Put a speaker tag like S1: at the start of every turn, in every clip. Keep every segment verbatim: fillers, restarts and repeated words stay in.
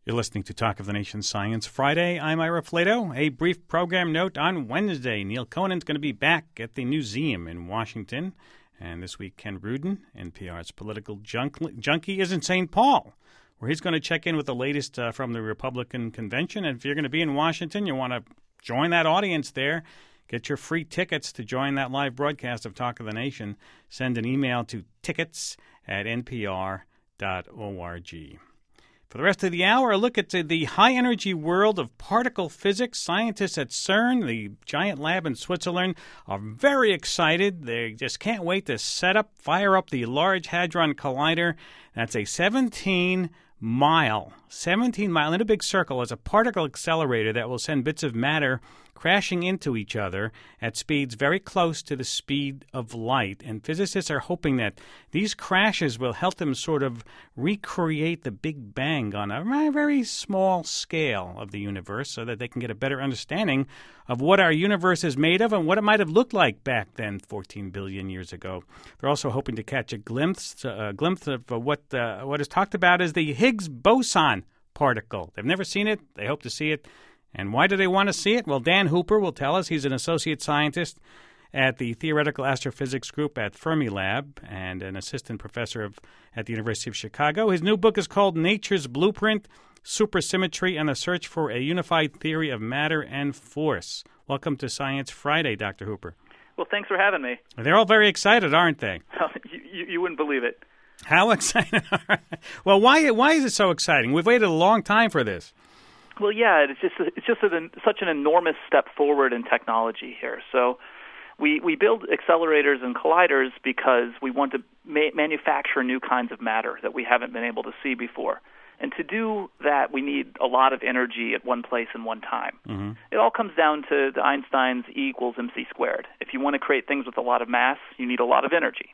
S1: You're listening to Talk of the Nation Science Friday. I'm Ira Flato. A brief program note on Wednesday. Neil Conan's going to be back at the Newseum in Washington. And this week, Ken Rudin, N P R's political junk- junkie, is in Saint Paul, where he's going to check in with the latest uh, from the Republican convention. And if you're going to be in Washington, you want to join that audience there, get your free tickets to join that live broadcast of Talk of the Nation. Send an email to tickets at n p r dot org. For the rest of the hour, a look at the high-energy world of particle physics. Scientists at CERN, the giant lab in Switzerland, are very excited. They just can't wait to set up, fire up the Large Hadron Collider. That's a seventeen mile, seventeen mile in a big circle as a particle accelerator that will send bits of matter crashing into each other at speeds very close to the speed of light. And physicists are hoping that these crashes will help them sort of recreate the Big Bang on a very small scale of the universe so that they can get a better understanding of what our universe is made of and what it might have looked like back then fourteen billion years ago. They're also hoping to catch a glimpse, a glimpse of what, uh, what is talked about as the Higgs boson particle. They've never seen it. They hope to see it. And why do they want to see it? Well, Dan Hooper will tell us. He's an associate scientist at the Theoretical Astrophysics Group at Fermilab and an assistant professor of, at the University of Chicago. His new book is called Nature's Blueprint, Supersymmetry and the Search for a Unified Theory of Matter and Force. Welcome to Science Friday, Doctor Hooper.
S2: Well, thanks for having me.
S1: They're all very excited, aren't they?
S2: you, you, you wouldn't believe it.
S1: How excited are they? Well, why, why is it so exciting? We've waited a long time for this.
S2: Well, yeah, it's just it's just a, such an enormous step forward in technology here. So we we build accelerators and colliders because we want to ma- manufacture new kinds of matter that we haven't been able to see before. And to do that, we need a lot of energy at one place and one time. Mm-hmm. It all comes down to the Einstein's E equals mc squared. If you want to create things with a lot of mass, you need a lot of energy.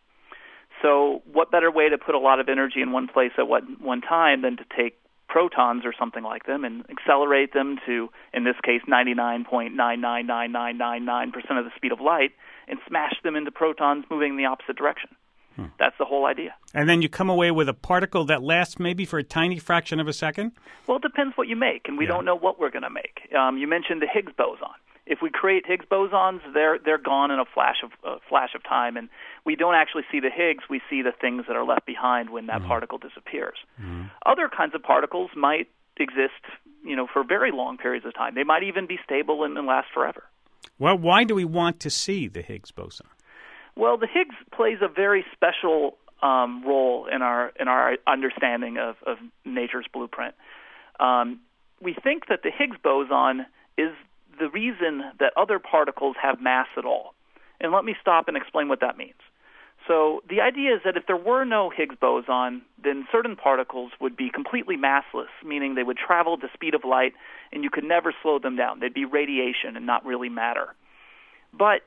S2: So what better way to put a lot of energy in one place at one, one time than to take protons or something like them and accelerate them to, in this case, ninety-nine point nine nine nine nine nine nine percent of the speed of light and smash them into protons moving in the opposite direction. Hmm. That's the whole idea.
S1: And then you come away with a particle that lasts maybe for a tiny fraction of a second?
S2: Well, it depends what you make, and we yeah. don't know what we're going to make. Um, you mentioned the Higgs boson. If we create Higgs bosons, they're they're gone in a flash of a flash of time, and we don't actually see the Higgs. We see the things that are left behind when that mm-hmm. particle disappears. Mm-hmm. Other kinds of particles might exist, you know, for very long periods of time. They might even be stable and, and last forever.
S1: Well, why do we want to see the Higgs boson?
S2: Well, the Higgs plays a very special um, role in our in our understanding of, of nature's blueprint. Um, we think that the Higgs boson is the reason that other particles have mass at all. And let me stop and explain what that means. So the idea is that if there were no Higgs boson, then certain particles would be completely massless, meaning they would travel at the speed of light and you could never slow them down. They'd be radiation and not really matter. But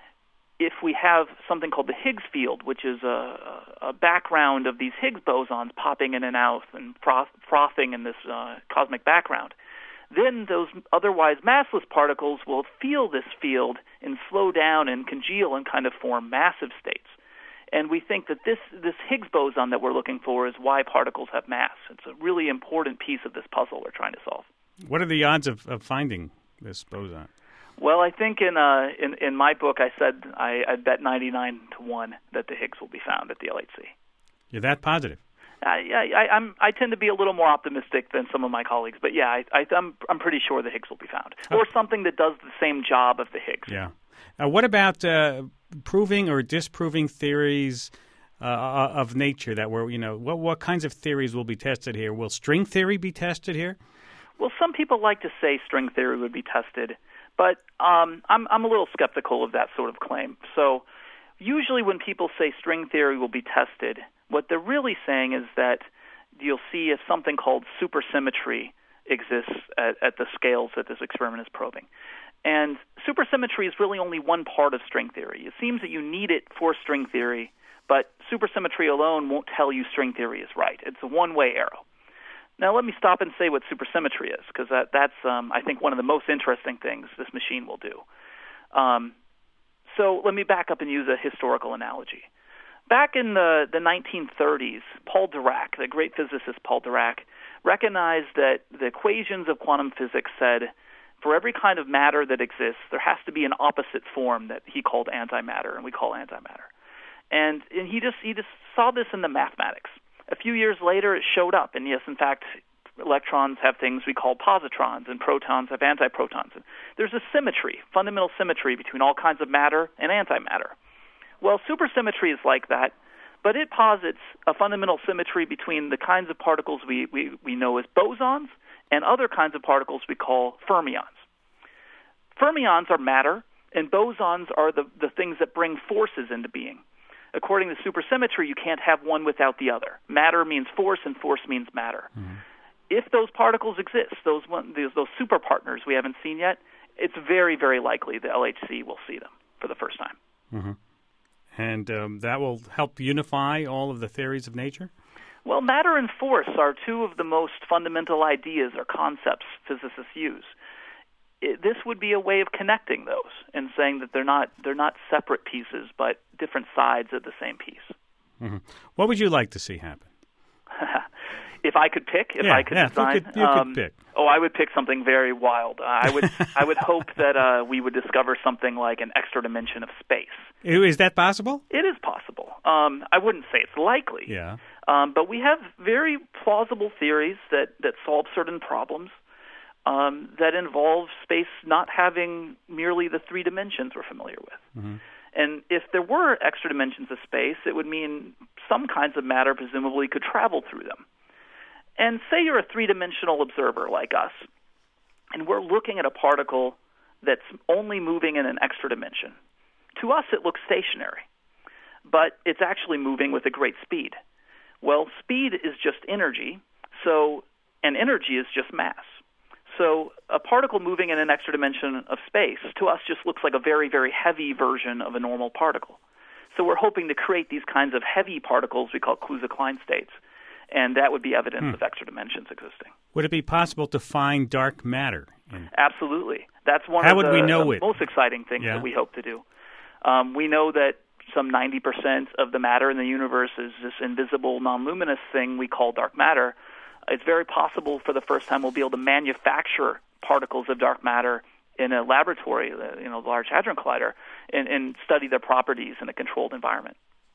S2: if we have something called the Higgs field, which is a, a background of these Higgs bosons popping in and out and froth, frothing in this uh, cosmic background, then those otherwise massless particles will feel this field and slow down and congeal and kind of form massive states. And we think that this, this Higgs boson that we're looking for is why particles have mass. It's a really important piece of this puzzle we're trying to solve.
S1: What are the odds of, of finding this boson?
S2: Well, I think in, uh, in in my book I said I, I bet ninety-nine to one that the Higgs will be found at the L H C.
S1: You're that positive?
S2: I, I, I'm, I tend to be a little more optimistic than some of my colleagues, but yeah, I, I, I'm, I'm pretty sure the Higgs will be found, or something that does the same job of the Higgs.
S1: Yeah. Now, what about uh, proving or disproving theories uh, of nature that were, you know, what what kinds of theories will be tested here? Will string theory be tested here?
S2: Well, some people like to say string theory would be tested, but um, I'm, I'm a little skeptical of that sort of claim. So usually when people say string theory will be tested, what they're really saying is that you'll see if something called supersymmetry exists at, at the scales that this experiment is probing. And supersymmetry is really only one part of string theory. It seems that you need it for string theory, but supersymmetry alone won't tell you string theory is right. It's a one-way arrow. Now, let me stop and say what supersymmetry is, because that, that's, um, I think, one of the most interesting things this machine will do. Um, so let me back up and use a historical analogy. Back in the, the nineteen thirties, Paul Dirac, the great physicist Paul Dirac, recognized that the equations of quantum physics said for every kind of matter that exists, there has to be an opposite form that he called antimatter, and we call antimatter. And, and he just he just saw this in the mathematics. A few years later, it showed up, and yes, in fact, electrons have things we call positrons, and protons have antiprotons. There's a symmetry, fundamental symmetry between all kinds of matter and antimatter. Well, supersymmetry is like that, but it posits a fundamental symmetry between the kinds of particles we, we, we know as bosons and other kinds of particles we call fermions. Fermions are matter, and bosons are the, the things that bring forces into being. According to supersymmetry, you can't have one without the other. Matter means force, and force means matter. Mm-hmm. If those particles exist, those, one, those those super partners we haven't seen yet, it's very, very likely the L H C will see them for the first time.
S1: Mm-hmm. And um, that will help unify all of the theories of nature?
S2: Well, matter and force are two of the most fundamental ideas or concepts physicists use. It, this would be a way of connecting those and saying that they're not they're not separate pieces, but different sides of the same piece.
S1: Mm-hmm. What would you like to see happen?
S2: If I could pick, if
S1: yeah,
S2: I could
S1: yeah,
S2: design,
S1: you could, you
S2: um,
S1: could pick.
S2: Oh, I would pick something very wild. I would I would hope that uh, we would discover something like an extra dimension of space.
S1: Is that possible?
S2: It is possible. Um, I wouldn't say it's likely.
S1: Yeah.
S2: Um, but we have very plausible theories that, that solve certain problems um, that involve space not having merely the three dimensions we're familiar with. Mm-hmm. And if there were extra dimensions of space, it would mean some kinds of matter presumably could travel through them. And say you're a three-dimensional observer like us, and we're looking at a particle that's only moving in an extra dimension. To us, it looks stationary, but it's actually moving with a great speed. Well, speed is just energy, so and energy is just mass. So a particle moving in an extra dimension of space, to us, just looks like a very, very heavy version of a normal particle. So we're hoping to create these kinds of heavy particles we call Kluser-Klein states, and that would be evidence hmm. of extra dimensions existing.
S1: Would it be possible to find dark matter? In...
S2: Absolutely. That's one
S1: How
S2: of
S1: would
S2: the,
S1: we know
S2: the
S1: it?
S2: most exciting things
S1: yeah.
S2: that we hope to do. Um, we know that some ninety percent of the matter in the universe is this invisible, non-luminous thing we call dark matter. It's very possible for the first time we'll be able to manufacture particles of dark matter in a laboratory, you know, the Large Hadron Collider, and, and study their properties in a controlled environment.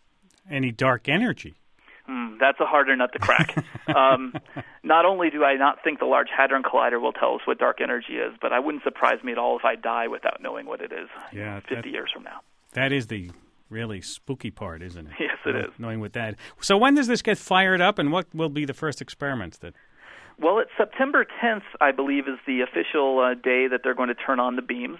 S1: Any dark energy?
S2: Mm, that's a harder nut to crack. um, not only do I not think the Large Hadron Collider will tell us what dark energy is, but I wouldn't surprise me at all if I die without knowing what it is
S1: yeah,
S2: fifty
S1: that,
S2: years from now.
S1: That is the really spooky part, isn't it?
S2: Yes, it
S1: knowing,
S2: is.
S1: Knowing what that. So when does this get fired up, and what will be the first experiments that?
S2: Well, it's September tenth, I believe, is the official uh, day that they're going to turn on the beams.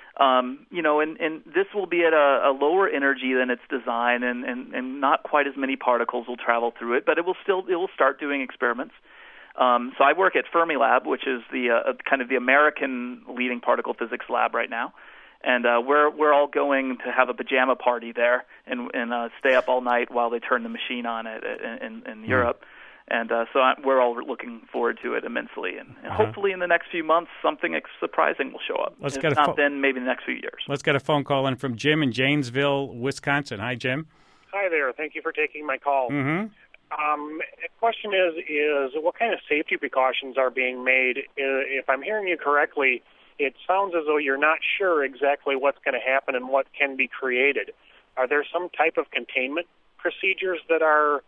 S2: Um, you know, and, and this will be at a, a lower energy than its design, and, and, and not quite as many particles will travel through it, but it will still it will start doing experiments. Um, so I work at Fermilab, which is the uh, kind of the American leading particle physics lab right now, and uh, we're we're all going to have a pajama party there and, and uh, stay up all night while they turn the machine on it in, in, in mm. Europe. And uh, so I, we're all looking forward to it immensely. And, and uh-huh. hopefully in the next few months, something ex- surprising will show up.
S1: Let's
S2: if
S1: get
S2: not
S1: a fo-
S2: then, maybe in the next few years.
S1: Let's get a phone call in from Jim in Janesville, Wisconsin. Hi, Jim.
S3: Hi there. Thank you for taking my call.
S1: Mm-hmm.
S3: Um, the question is, is what kind of safety precautions are being made? If I'm hearing you correctly, it sounds as though you're not sure exactly what's going to happen and what can be created. Are there some type of containment procedures that are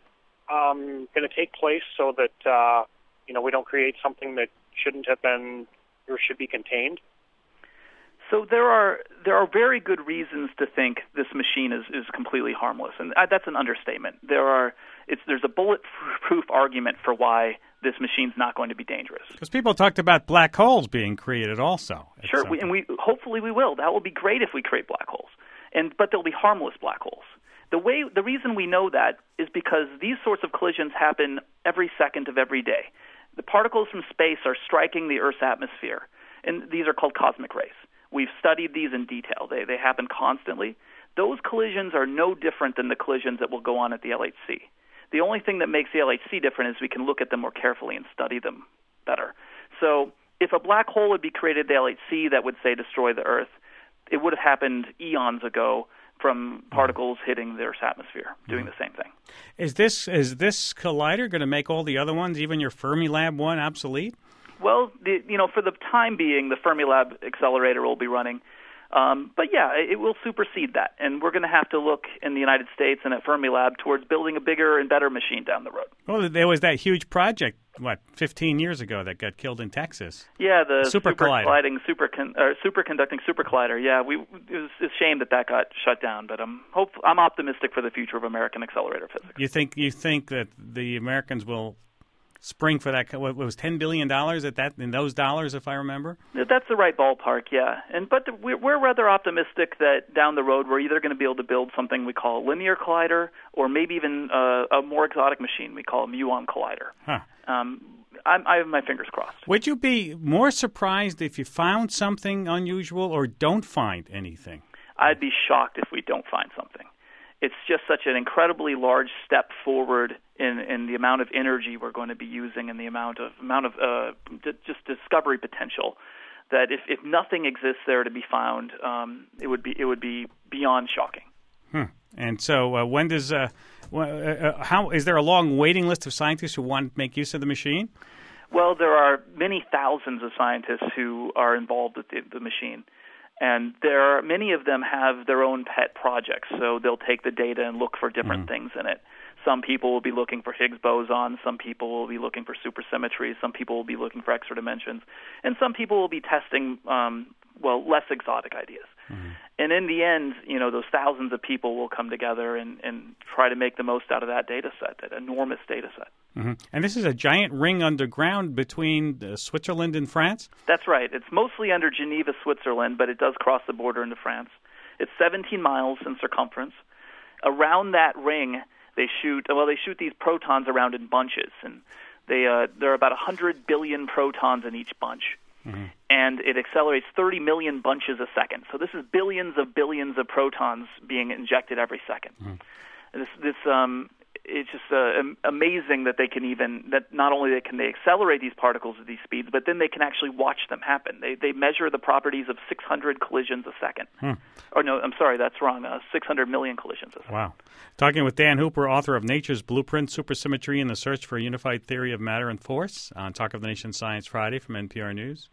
S3: Um, going to take place so that uh, you know we don't create something that shouldn't have been or should be contained?
S2: So there are there are very good reasons to think this machine is, is completely harmless, and that's an understatement. There are it's there's a bulletproof argument for why this machine's not going to be dangerous.
S1: Because people talked about black holes being created also.
S2: Sure, we, and we hopefully we will. That will be great if we create black holes, and but they'll be harmless black holes. The way, the reason we know that is because these sorts of collisions happen every second of every day. The particles from space are striking the Earth's atmosphere, and these are called cosmic rays. We've studied these in detail. They they happen constantly. Those collisions are no different than the collisions that will go on at the L H C. The only thing that makes the L H C different is we can look at them more carefully and study them better. So if a black hole would be created at the L H C that would, say, destroy the Earth, it would have happened eons ago. from particles hitting the Earth's atmosphere, doing the same thing.
S1: Is this is this collider going to make all the other ones, even your Fermilab one, obsolete?
S2: Well, the, you know, for the time being, the Fermilab accelerator will be running. Um, but yeah, it will supersede that, and we're going to have to look in the United States and at Fermilab towards building a bigger and better machine down the road.
S1: Well, there was that huge project, what, fifteen years ago that got killed in Texas.
S2: Yeah, the
S1: super colliding,
S2: super con- or superconducting super collider. Yeah, we it was a shame that that got shut down, but I'm hope I'm optimistic for the future of American accelerator physics.
S1: You think you think that the Americans will spring for that? What was ten billion dollars at that in those dollars, if I remember?
S2: That's the right ballpark, yeah. And but the, we're, we're rather optimistic that down the road we're either going to be able to build something we call a linear collider, or maybe even uh, a more exotic machine we call a muon collider.
S1: Huh.
S2: Um, I'm, I have my fingers crossed.
S1: Would you be more surprised if you found something unusual or don't find anything?
S2: I'd be shocked if we don't find something. It's just such an incredibly large step forward in, in the amount of energy we're going to be using and the amount of amount of uh, d- just discovery potential that if, if nothing exists there to be found, um, it would be it would be beyond shocking.
S1: Hmm. And so, uh, when does uh, uh, how is there a long waiting list of scientists who want to make use of the machine?
S2: Well, there are many thousands of scientists who are involved with the, the machine. And there are, many of them have their own pet projects, so they'll take the data and look for different mm-hmm. things in it. Some people will be looking for Higgs boson, some people will be looking for supersymmetry, some people will be looking for extra dimensions, and some people will be testing, um, well, less exotic ideas. Mm-hmm. And in the end, you know, those thousands of people will come together and, and try to make the most out of that data set, that enormous data set.
S1: Mm-hmm. And this is a giant ring underground between uh, Switzerland and France?
S2: That's right. It's mostly under Geneva, Switzerland, but it does cross the border into France. It's seventeen miles in circumference. Around that ring, they shoot, well, they shoot these protons around in bunches, and they uh, there are about one hundred billion protons in each bunch. Mm-hmm. And it accelerates thirty million bunches a second. So this is billions of billions of protons being injected every second. Mm-hmm. This, this, um, it's just uh, amazing that they can even that not only can they accelerate these particles at these speeds, but then they can actually watch them happen. They they measure the properties of six hundred collisions a second. Hmm. Or no, I'm sorry, that's wrong. Uh, six hundred million collisions a second.
S1: Wow. Talking with Dan Hooper, author of Nature's Blueprint: Supersymmetry and the Search for a Unified Theory of Matter and Force, on Talk of the Nation Science Friday from N P R News,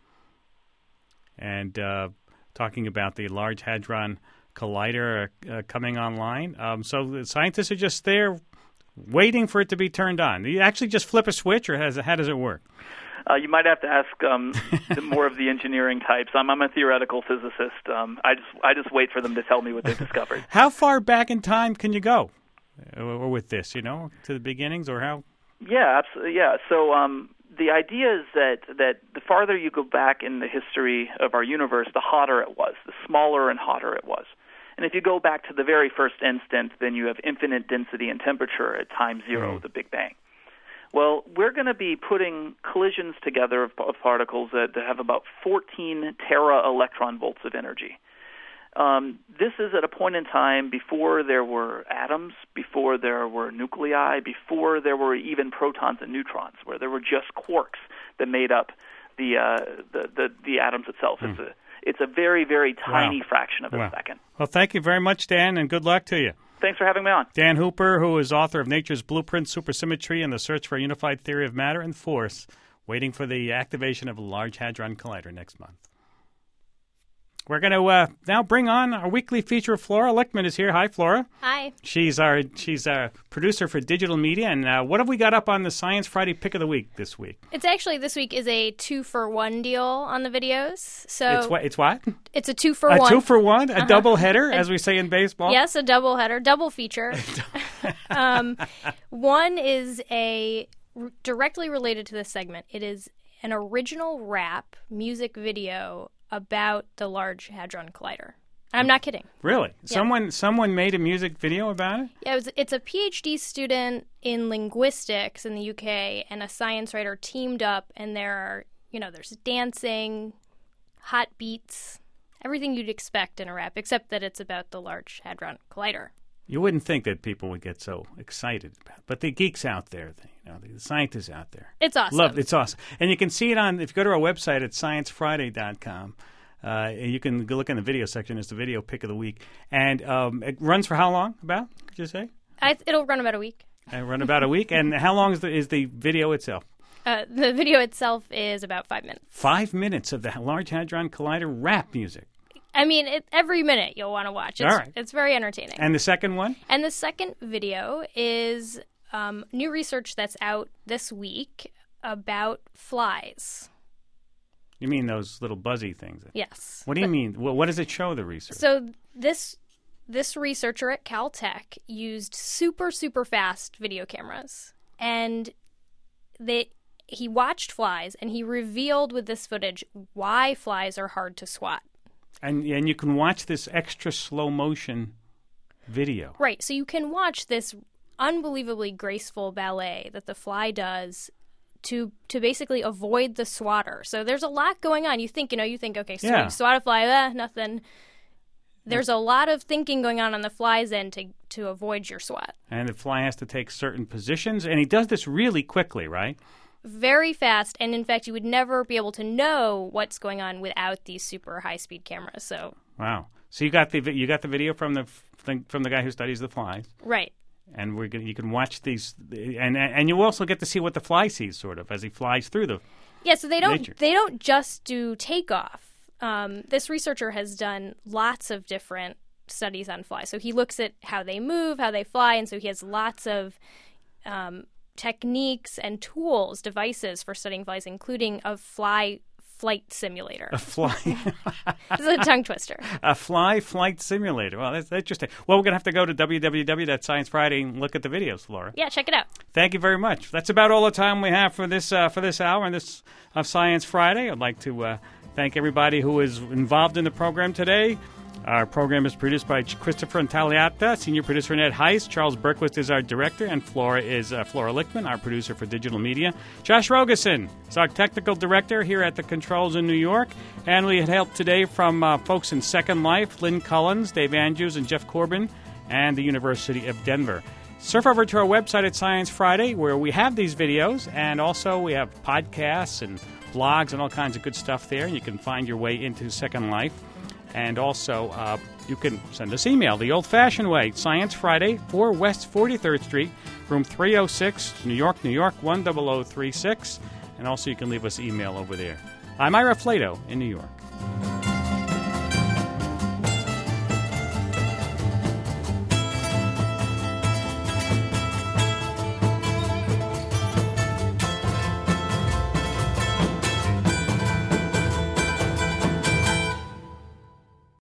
S1: and uh, talking about the Large Hadron Collider uh, coming online. Um, so the scientists are just there, waiting for it to be turned on. Do you actually just flip a switch, or has, how does it work?
S2: Uh, you might have to ask um, more of the engineering types. I'm, I'm a theoretical physicist. Um, I just I just wait for them to tell me what they've discovered.
S1: How far back in time can you go uh, with this? You know, to the beginnings, or how?
S2: Yeah, absolutely. Yeah. So um, the idea is that that the farther you go back in the history of our universe, the hotter it was, the smaller and hotter it was. And if you go back to the very first instant, then you have infinite density and temperature at time zero, mm. the Big Bang. Well, we're going to be putting collisions together of, of particles that, that have about fourteen tera electron volts of energy. Um, this is at a point in time before there were atoms, before there were nuclei, before there were even protons and neutrons, where there were just quarks that made up the uh, the, the, the atoms itself. Mm. It's a It's a very, very tiny wow. fraction of a
S1: wow.
S2: second.
S1: Well, thank you very much, Dan, and good luck to you.
S2: Thanks for having me on.
S1: Dan Hooper, who is author of Nature's Blueprint: Supersymmetry and the Search for a Unified Theory of Matter and Force, waiting for the activation of a Large Hadron Collider next month. We're going to uh, now bring on our weekly feature. Flora Lichtman is here. Hi, Flora.
S4: Hi.
S1: She's our she's our producer for digital media. And uh, what have we got up on the Science Friday Pick of the Week this week?
S4: It's actually, this week is a two-for-one deal on the videos. So
S1: It's what? It's what?
S4: It's a two-for-one.
S1: A two-for-one? A
S4: uh-huh.
S1: double header, as we say in baseball?
S4: Yes, a double header, double feature. um, one is a r- directly related to this segment. It is an original rap music video about the Large Hadron Collider. I'm not kidding.
S1: Really?
S4: Yeah.
S1: Someone someone made a music video about it?
S4: Yeah, it was, it's a PhD student in linguistics in the U K and a science writer teamed up, and there are, you know, there's dancing, hot beats, everything you'd expect in a rap, except that it's about the Large Hadron Collider.
S1: You wouldn't think that people would get so excited about it, but the geeks out there, the, you know, the scientists out there.
S4: It's awesome.
S1: Love, it's awesome. And you can see it on, if you go to our website at science friday dot com, Uh, you can go look in the video section. It's the video pick of the week. And um, it runs for how long, about, did you say?
S4: I, it'll run about a week.
S1: Uh, run about a week. And how long is the, is the video itself?
S4: Uh, the video itself is about five minutes.
S1: Five minutes of the Large Hadron Collider rap music.
S4: I mean, it, every minute you'll want to watch. It's,
S1: All right.
S4: It's very entertaining.
S1: And the second one?
S4: And the second video is um, new research that's out this week about flies.
S1: You mean those little buzzy things?
S4: Yes.
S1: What do you mean? What, what does it show, the research?
S4: So this this researcher at Caltech used super, super fast video cameras. And they... he watched flies, and he revealed with this footage why flies are hard to swat.
S1: And and you can watch this extra slow motion video.
S4: Right. So you can watch this unbelievably graceful ballet that the fly does to to basically avoid the swatter. So there's a lot going on. You think, you know, you think, okay,
S1: Yeah.
S4: swat, swat a fly, eh, nothing. There's a lot of thinking going on on the fly's end to to avoid your swat.
S1: And the fly has to take certain positions, and he does this really quickly, right?
S4: Very fast, and in fact, you would never be able to know what's going on without these super high-speed cameras. So,
S1: Wow. So you got the vi- you got the video from the f- from the guy who studies the flies,
S4: right,
S1: and we're gonna, you can watch these, and and you also get to see what the fly sees, sort of, as he flies through the.
S4: yeah. So they don't
S1: Nature.
S4: they don't just do takeoff. Um, this researcher has done lots of different studies on flies. So he looks at how they move, how they fly, and so he has lots of um, techniques and tools, devices for studying flies, including a fly flight simulator.
S1: A fly,
S4: This is a tongue twister.
S1: a fly flight simulator. Well, that's interesting. Well, we're gonna have to go to w w w dot science friday and look at the videos, Laura.
S4: Yeah, check it out.
S1: Thank you very much. That's about all the time we have for this uh, for this hour and this of Science Friday. I'd like to uh, thank everybody who is involved in the program today. Our program is produced by Christopher Intagliata, senior producer Ned Heiss. Charles Berquist is our director, and Flora is uh, Flora Lichtman, our producer for digital media. Josh Rogerson is our technical director here at the controls in New York. And we had help today from uh, folks in Second Life, Lynn Collins, Dave Andrews, and Jeff Corbin, and the University of Denver. Surf over to our website at Science Friday, where we have these videos, and also we have podcasts and blogs and all kinds of good stuff there. You can find your way into Second Life. And also, uh, you can send us email the old-fashioned way, Science Friday, four West forty-third Street, room three oh six, New York, New York, one zero zero three six. And also, you can leave us email over there. I'm Ira Flato in New York.